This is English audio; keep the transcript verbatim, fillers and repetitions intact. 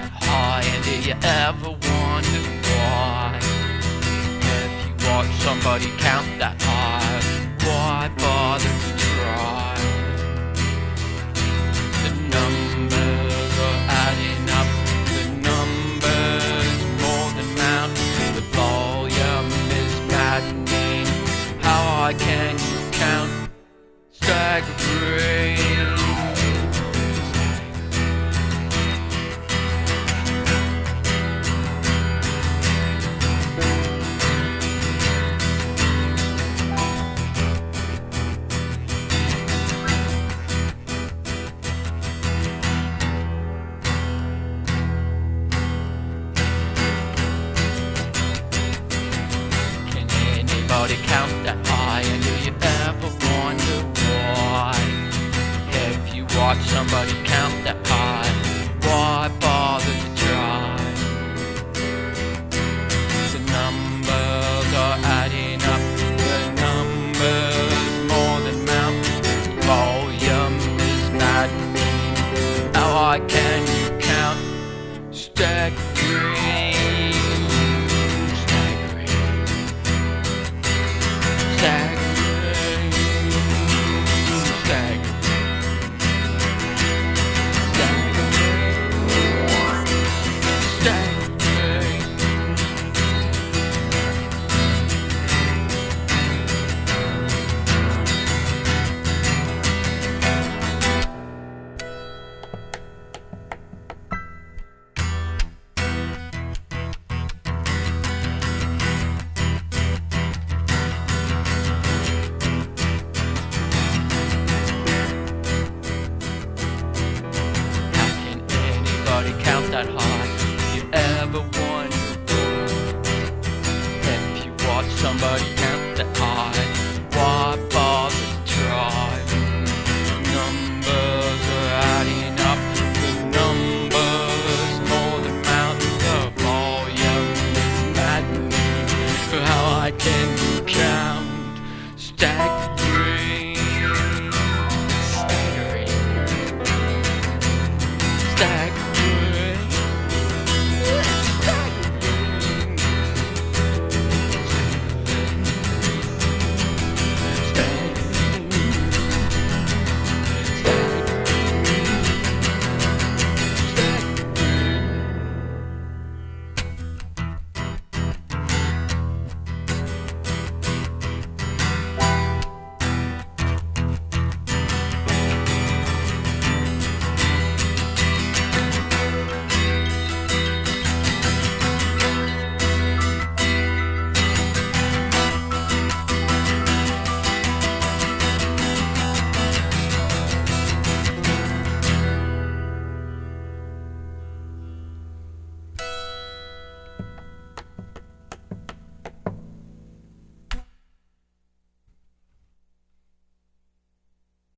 that high, and do you ever wonder why? If you watch somebody count that high, why bother to try? The numbers are adding up, the numbers more than mountains, the volume is maddening. How high can you count? Staggering. Anybody count that high, and do you ever wonder why? If you watch somebody count that high, why bother to try? The numbers are adding up, the numbers more than mountains, the volume is maddening. How high can you count? Staggering. Count that high.